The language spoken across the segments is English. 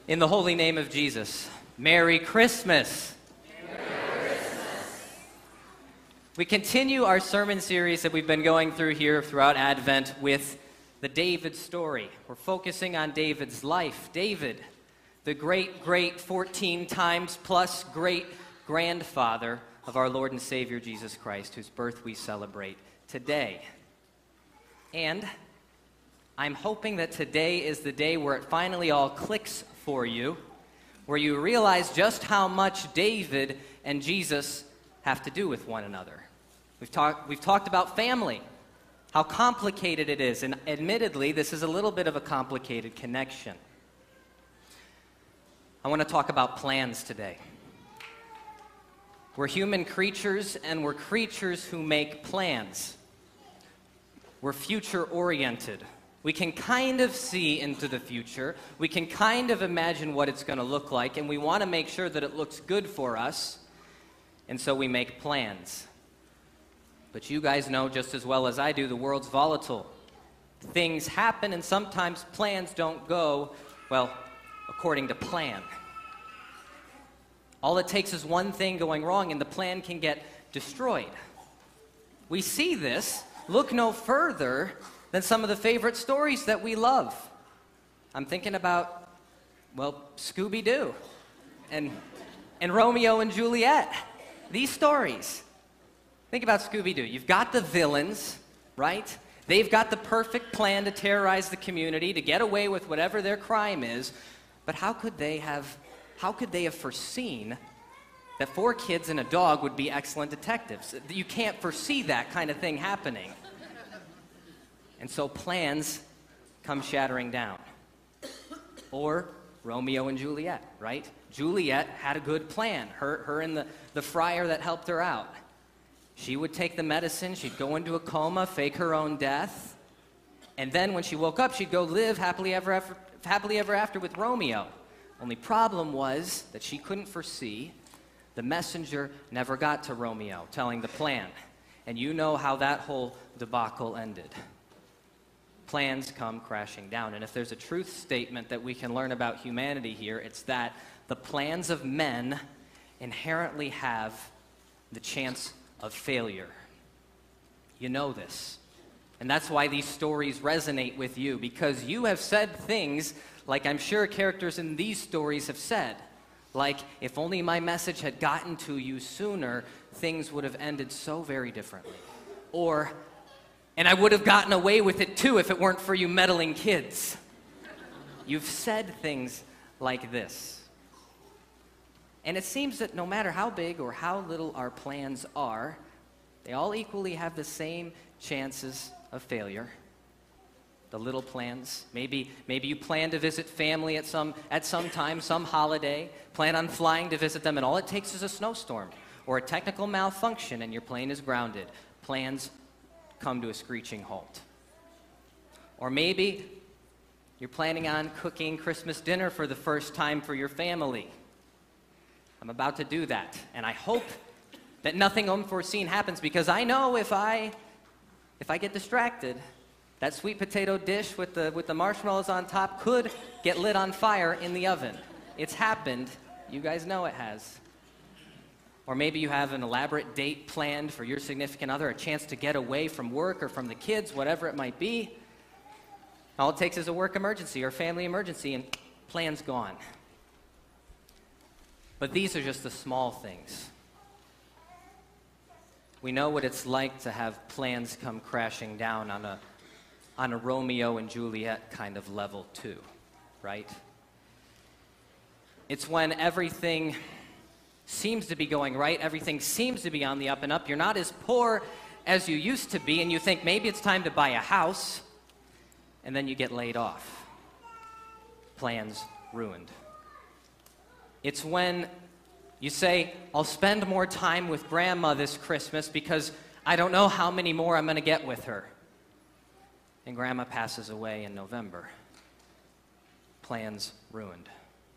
In the holy name of Jesus, Merry Christmas. Merry Christmas. We continue our sermon series that we've been going through here throughout Advent with the David story. We're focusing on David's life. David, the great 14 times plus great grandfather of our Lord and Savior Jesus Christ, whose birth we celebrate today. And I'm hoping that today is the day where it finally all clicks for you, where you realize just how much David and Jesus have to do with one another. We've talked about family, how complicated it is, and admittedly, this is a little bit of a complicated connection. I want to talk about plans today. We're human creatures, and we're creatures who make plans. We're future-oriented. We can kind of see into the future. We can kind of imagine what it's going to look like, and we want to make sure that it looks good for us, and so we make plans. But you guys know just as well as I do, the world's volatile. Things happen, and sometimes plans don't go, well, according to plan. All it takes is one thing going wrong, and the plan can get destroyed. We see this. Look no further than some of the favorite stories that we love. I'm thinking about, well, Scooby-Doo and Romeo and Juliet. These stories. Think about Scooby-Doo. You've got the villains, right? They've got the perfect plan to terrorize the community, to get away with whatever their crime is. But how could they have foreseen that 4 kids and a dog would be excellent detectives? You can't foresee that kind of thing happening. And so plans come shattering down. Or Romeo and Juliet, right? Juliet had a good plan. Her and the friar that helped her out. She would take the medicine, she'd go into a coma, fake her own death, and then when she woke up, she'd go live happily ever after with Romeo. Only problem was that she couldn't foresee the messenger never got to Romeo telling the plan. And you know how that whole debacle ended. Plans come crashing down. And if there's a truth statement that we can learn about humanity here, it's that the plans of men inherently have the chance of failure. You know this. And that's why these stories resonate with you, because you have said things like I'm sure characters in these stories have said. Like, if only my message had gotten to you sooner, things would have ended so very differently. Or, and I would have gotten away with it too if it weren't for you meddling kids. You've said things like this. And it seems that no matter how big or how little our plans are, they all equally have the same chances of failure. The little plans. Maybe you plan to visit family at some time, some holiday, plan on flying to visit them, and all it takes is a snowstorm or a technical malfunction and your plane is grounded. Plans come to a screeching halt. Or maybe you're planning on cooking Christmas dinner for the first time for your family. I'm about to do that, and I hope that nothing unforeseen happens, because I know if I get distracted, that sweet potato dish with the marshmallows on top could get lit on fire in the oven. It's happened. You guys know it has. Or maybe you have an elaborate date planned for your significant other, a chance to get away from work or from the kids, whatever it might be. All it takes is a work emergency or family emergency, and plan's gone. But these are just the small things. We know what it's like to have plans come crashing down on a Romeo and Juliet kind of level too, right? It's when everything seems to be going right, everything seems to be on the up and up, you're not as poor as you used to be, and you think maybe it's time to buy a house, and then you get laid off. Plans ruined. It's when you say, I'll spend more time with Grandma this Christmas because I don't know how many more I'm going to get with her. And Grandma passes away in November. Plans ruined.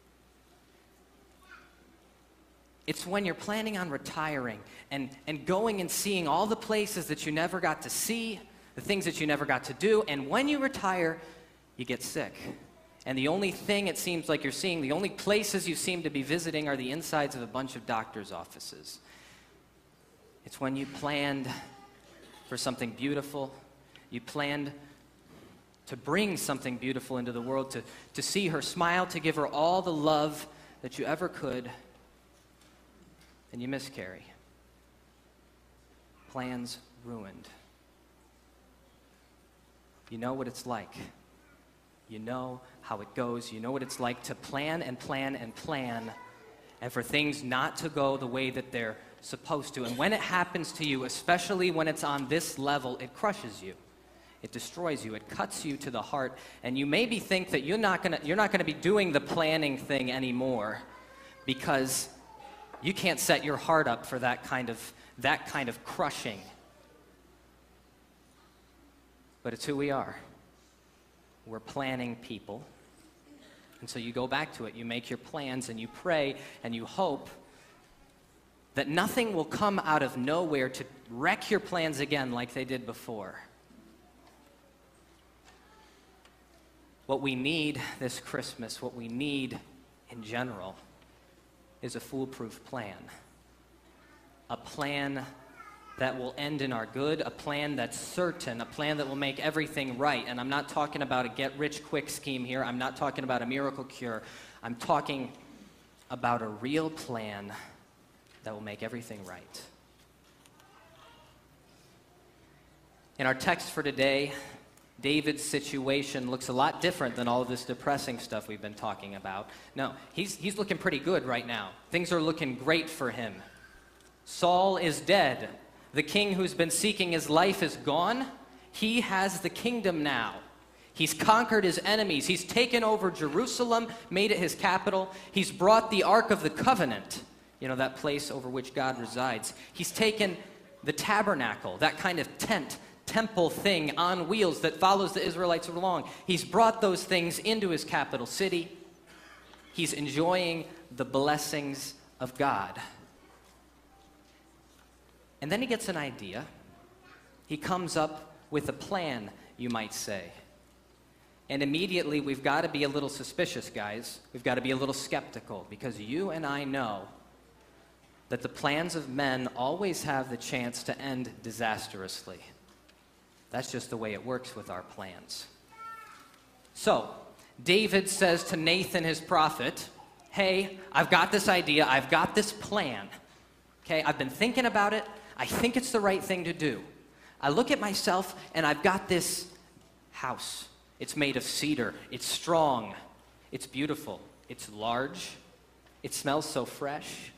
It's when you're planning on retiring and going and seeing all the places that you never got to see, the things that you never got to do, and when you retire, you get sick. And the only thing it seems like you're seeing, the only places you seem to be visiting are the insides of a bunch of doctors' offices. It's when you planned for something beautiful, you planned to bring something beautiful into the world, to see her smile, to give her all the love that you ever could, and you miscarry. Plans ruined. You know what it's like. You know how it goes. You know what it's like to plan and plan and plan, and for things not to go the way that they're supposed to. And when it happens to you, especially when it's on this level, it crushes you. It destroys you. It cuts you to the heart. And you maybe think that you're not gonna be doing the planning thing anymore because you can't set your heart up for that kind of crushing. But it's who we are. We're planning people. And so you go back to it. You make your plans and you pray and you hope that nothing will come out of nowhere to wreck your plans again like they did before. What we need this Christmas, what we need in general, is a foolproof plan. A plan that will end in our good, a plan that's certain, a plan that will make everything right. And I'm not talking about a get-rich-quick scheme here. I'm not talking about a miracle cure. I'm talking about a real plan that will make everything right. In our text for today, David's situation looks a lot different than all of this depressing stuff we've been talking about. No, he's looking pretty good right now. Things are looking great for him. Saul is dead. The king who's been seeking his life is gone. He has the kingdom now. He's conquered his enemies. He's taken over Jerusalem, made it his capital. He's brought the Ark of the Covenant, that place over which God resides. He's taken the tabernacle, that kind of temple thing on wheels that follows the Israelites along. He's brought those things into his capital city. He's enjoying the blessings of God. And then he gets an idea. He comes up with a plan, you might say. And immediately we've got to be a little suspicious, guys. We've got to be a little skeptical, because you and I know that the plans of men always have the chance to end disastrously. That's just the way it works with our plans. So, David says to Nathan, his prophet, hey, I've got this idea, I've got this plan. Okay, I've been thinking about it. I think it's the right thing to do. I look at myself and I've got this house. It's made of cedar. It's strong. It's beautiful. It's large. It smells so fresh.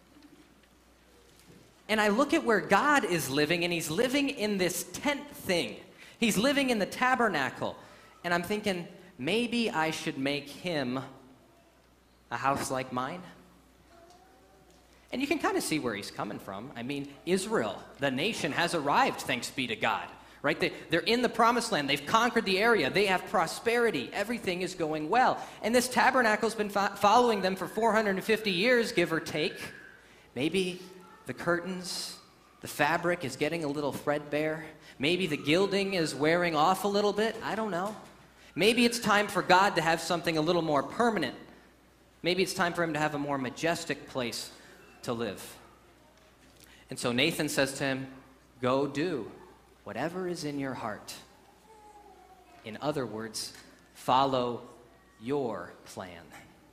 And I look at where God is living, and he's living in this tent thing. He's living in the tabernacle. And I'm thinking, maybe I should make him a house like mine. And you can kind of see where he's coming from. I mean, Israel, the nation, has arrived, thanks be to God. Right? They're in the promised land. They've conquered the area. They have prosperity. Everything is going well. And this tabernacle's been following them for 450 years, give or take. Maybe the curtains, the fabric is getting a little threadbare. Maybe the gilding is wearing off a little bit. I don't know. Maybe it's time for God to have something a little more permanent. Maybe it's time for him to have a more majestic place to live. And so Nathan says to him, go do whatever is in your heart. In other words, follow your plan.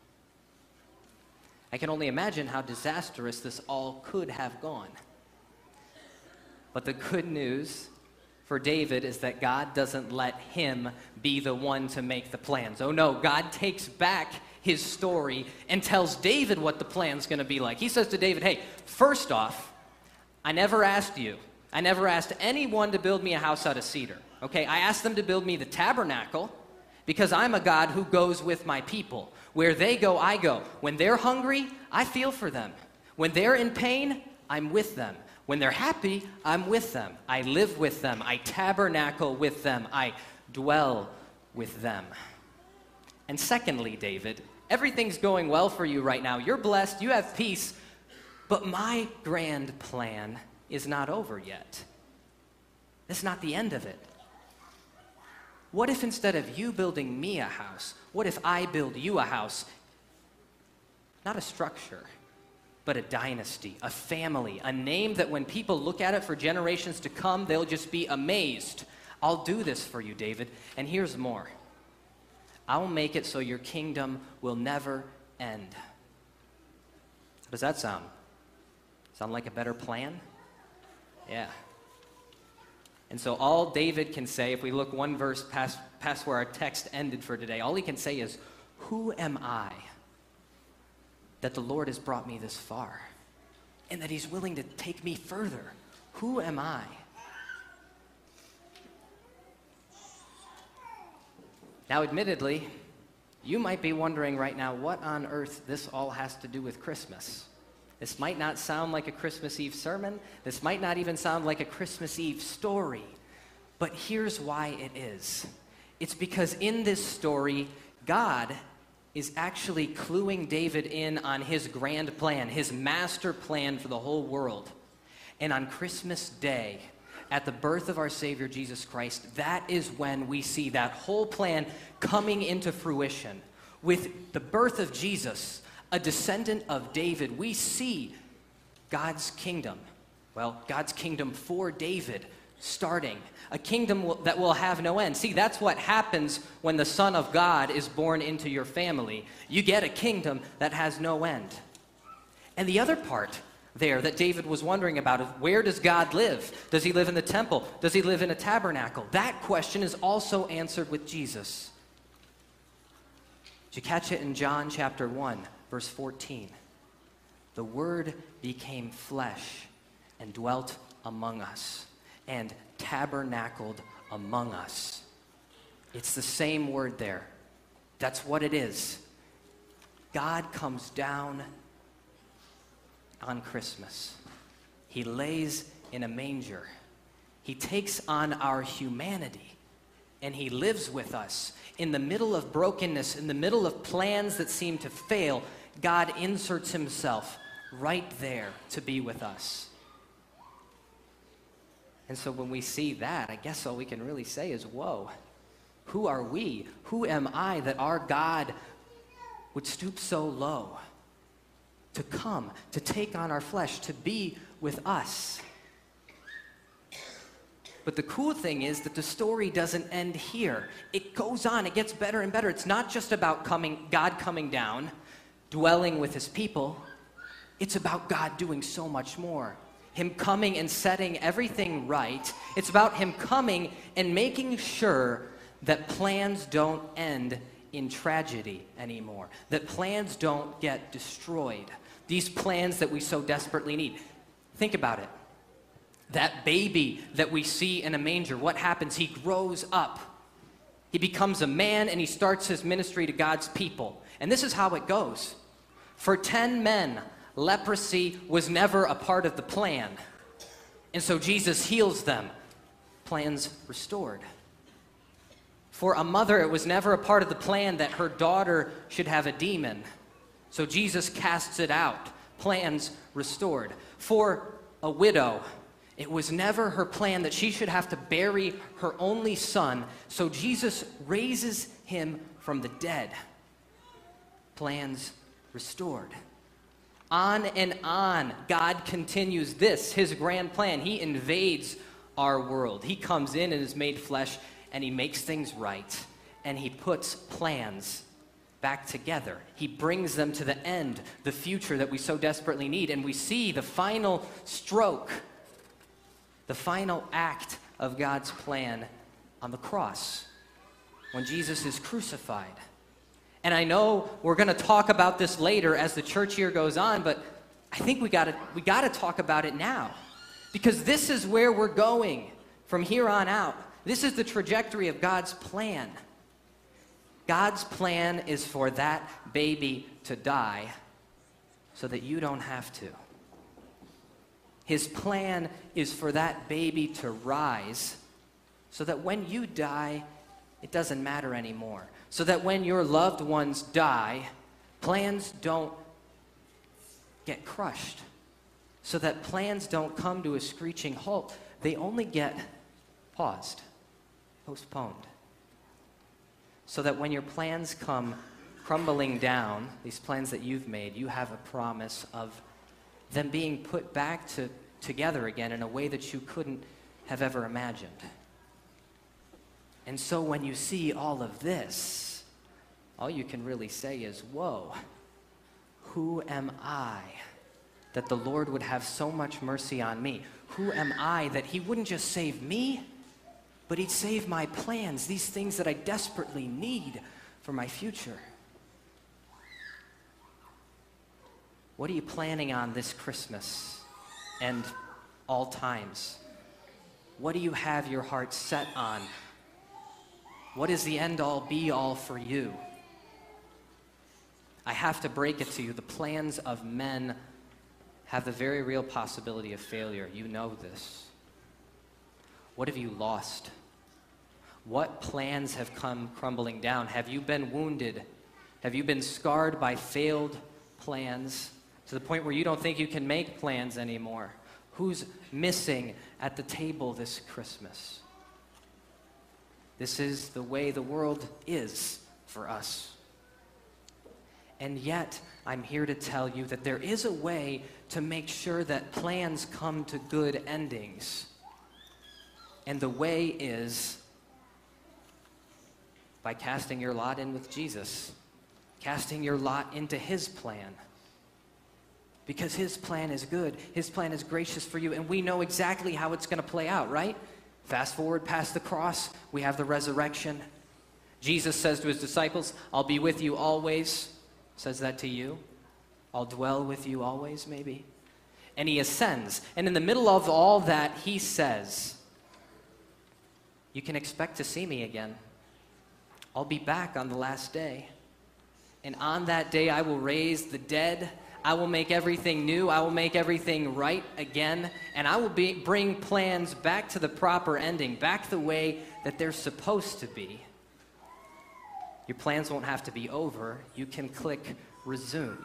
I can only imagine how disastrous this all could have gone. But the good news for David is that God doesn't let him be the one to make the plans. Oh no, God takes back his story and tells David what the plan's going to be like. He says to David, hey, first off, I never asked anyone to build me a house out of cedar. Okay, I asked them to build me the tabernacle because I'm a God who goes with my people. Where they go, I go. When they're hungry, I feel for them. When they're in pain, I'm with them. When they're happy, I'm with them. I live with them. I tabernacle with them. I dwell with them. And secondly, David, everything's going well for you right now. You're blessed. You have peace. But my grand plan is not over yet. It's not the end of it. What if instead of you building me a house, what if I build you a house? Not a structure, but a dynasty, a family, a name that when people look at it for generations to come, they'll just be amazed. I'll do this for you, David, and here's more. I'll make it so your kingdom will never end. How does that sound? Sound like a better plan? Yeah. And so all David can say, if we look one verse past where our text ended for today, all he can say is, who am I that the Lord has brought me this far and that he's willing to take me further? Who am I? Now, admittedly, you might be wondering right now what on earth this all has to do with Christmas. This might not sound like a Christmas Eve sermon. This might not even sound like a Christmas Eve story. But here's why it is. It's because in this story, God is actually cluing David in on his grand plan, his master plan for the whole world. And on Christmas Day, at the birth of our Savior Jesus Christ, that is when we see that whole plan coming into fruition. With the birth of Jesus, a descendant of David, we see God's kingdom. Well, God's kingdom for David starting. A kingdom that will have no end. See, that's what happens when the Son of God is born into your family. You get a kingdom that has no end. And the other part there that David was wondering about is, where does God live? Does he live in the temple? Does he live in a tabernacle? That question is also answered with Jesus. Did you catch it in John chapter 1, verse 14? The Word became flesh and dwelt among us and tabernacled among us. It's the same word there. That's what it is. God comes down on Christmas. He lays in a manger. He takes on our humanity, and he lives with us. In the middle of brokenness, in the middle of plans that seem to fail, God inserts himself right there to be with us. And so when we see that, I guess all we can really say is, whoa, who are we? Who am I that our God would stoop so low to come, to take on our flesh, to be with us? But the cool thing is that the story doesn't end here. It goes on. It gets better and better. It's not just about God coming down, dwelling with his people. It's about God doing so much more. Him coming and setting everything right. It's about him coming and making sure that plans don't end in tragedy anymore. That plans don't get destroyed. These plans that we so desperately need. Think about it. That baby that we see in a manger, what happens? He grows up. He becomes a man and he starts his ministry to God's people. And this is how it goes. For 10 men, leprosy was never a part of the plan. And so Jesus heals them. Plans restored. For a mother, it was never a part of the plan that her daughter should have a demon. So Jesus casts it out. Plans restored. For a widow, it was never her plan that she should have to bury her only son. So Jesus raises him from the dead. Plans restored. On and on, God continues this, his grand plan. He invades our world. He comes in and is made flesh, and he makes things right. And he puts plans back together. He brings them to the end, the future that we so desperately need. And we see the final stroke, the final act of God's plan on the cross when Jesus is crucified. And I know we're going to talk about this later as the church year goes on, but I think we got to talk about it now. Because this is where we're going from here on out. This is the trajectory of God's plan. God's plan is for that baby to die so that you don't have to. His plan is for that baby to rise so that when you die, it doesn't matter anymore. So that when your loved ones die, plans don't get crushed. So that plans don't come to a screeching halt. They only get paused, postponed. so that when your plans come crumbling down, these plans that you've made, you have a promise of them being put back together again in a way that you couldn't have ever imagined. And so when you see all of this, all you can really say is, whoa, who am I that the Lord would have so much mercy on me? Who am I that he wouldn't just save me, but he'd save my plans, these things that I desperately need for my future? What are you planning on this Christmas and all times? What do you have your heart set on? What is the end-all, be-all for you? I have to break it to you. The plans of men have the very real possibility of failure. You know this. What have you lost? What plans have come crumbling down? Have you been wounded? Have you been scarred by failed plans to the point where you don't think you can make plans anymore? Who's missing at the table this Christmas? This is the way the world is for us. And yet, I'm here to tell you that there is a way to make sure that plans come to good endings. And the way is by casting your lot in with Jesus, casting your lot into his plan. Because his plan is good, his plan is gracious for you, and we know exactly how it's going to play out, right? Fast forward past the cross, we have the resurrection. Jesus says to his disciples, I'll be with you always. Says that to you. I'll dwell with you always, maybe. And he ascends. And in the middle of all that, he says, you can expect to see me again. I'll be back on the last day. And on that day, I will raise the dead. I will make everything new. I will make everything right again. And I will bring plans back to the proper ending, back the way that they're supposed to be. Your plans won't have to be over. You can click resume.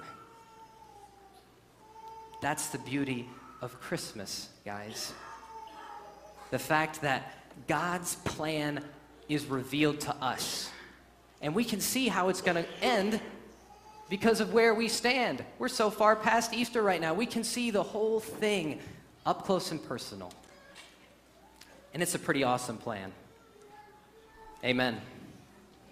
That's the beauty of Christmas, guys. The fact that God's plan is revealed to us. And we can see how it's going to end because of where we stand. We're so far past Easter right now. We can see the whole thing up close and personal. And it's a pretty awesome plan. Amen.